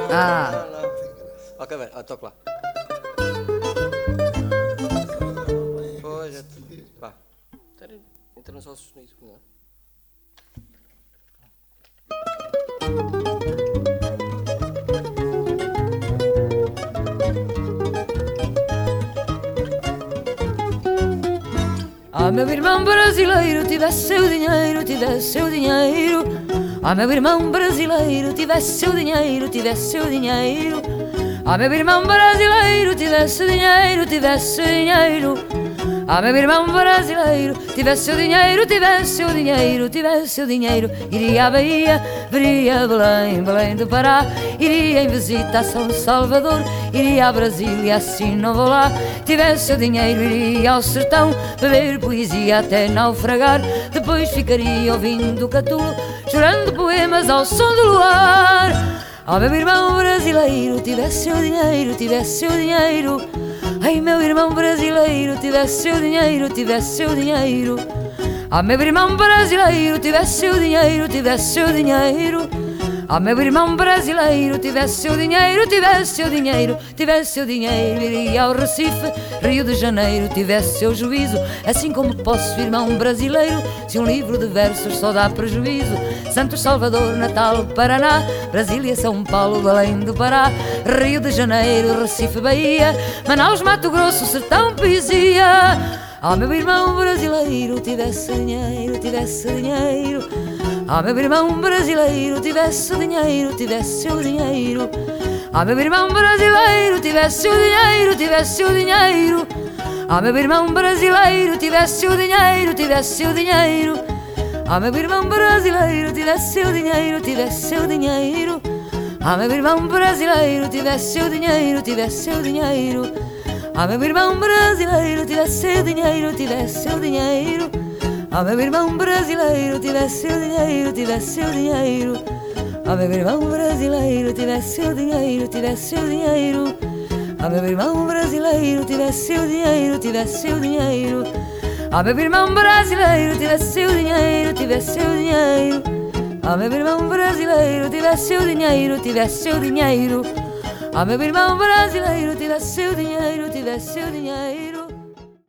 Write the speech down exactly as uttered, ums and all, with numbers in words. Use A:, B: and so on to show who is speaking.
A: Ah.
B: não, não. Ok, bem, ah, toque lá. Pois, é. Vá. Entra só sustenido.
A: Ah, meu irmão brasileiro, tivesse o dinheiro, tivesse o dinheiro. Ah, meu irmão brasileiro, tivesse o dinheiro, tivesse o dinheiro. Ah, meu irmão brasileiro, tivesse o dinheiro, tivesse o dinheiro. Ah, meu irmão brasileiro, tivesse o dinheiro, tivesse o dinheiro, tivesse o dinheiro. Iria à Bahia, veria Belém, Belém do Pará. Iria em visita a São Salvador, iria a Brasília, assim não vou lá. Tivesse o dinheiro, iria ao sertão, beber poesia até naufragar. Depois ficaria ouvindo Catulo, chorando poemas ao som do luar. Ah, meu irmão brasileiro, tivesse o dinheiro, tivesse o dinheiro. Ai, meu irmão brasileiro, tivesse o dinheiro, tivesse o dinheiro. Ah, meu irmão brasileiro, tivesse o dinheiro, tivesse o dinheiro. Ah, meu irmão brasileiro, tivesse o dinheiro, tivesse o dinheiro, tivesse o dinheiro. Iria ao Recife, Rio de Janeiro, tivesse o juízo. Assim como posso, irmão brasileiro, se um livro de versos só dá prejuízo. Santos, Salvador, Natal, Paraná, Brasília, São Paulo, Belém do Pará, Rio de Janeiro, Recife, Bahia, Manaus, Mato Grosso, Sertão, Poesia. Ah, meu irmão brasileiro, tivesse dinheiro, tivesse dinheiro. Ah, meu irmão brasileiro, tivesse o dinheiro, tivesse o dinheiro. Ah, meu irmão brasileiro, tivesse o dinheiro, tivesse o dinheiro. Ah, meu irmão brasileiro, tivesse o dinheiro, tivesse o dinheiro. Ah, meu irmão brasileiro, tivesse o dinheiro, tivesse o dinheiro. Ah, meu irmão brasileiro, tivesse o dinheiro, tivesse o dinheiro. Ah, meu irmão brasileiro, tivesse o dinheiro, tivesse o dinheiro. Ah, meu irmão brasileiro, tivesse o dinheiro, tivesse o dinheiro. Ah, meu irmão brasileiro, tivesse o dinheiro, tivesse o dinheiro. Ah, meu irmão brasileiro, tivesse o dinheiro, tivesse o dinheiro. Ah, meu irmão brasileiro, tivesse o dinheiro, tivesse o dinheiro. Ah, meu irmão brasileiro, tivesse o dinheiro, tivesse o dinheiro. Ah, meu irmão brasileiro, tivesse o dinheiro, tivesse o dinheiro.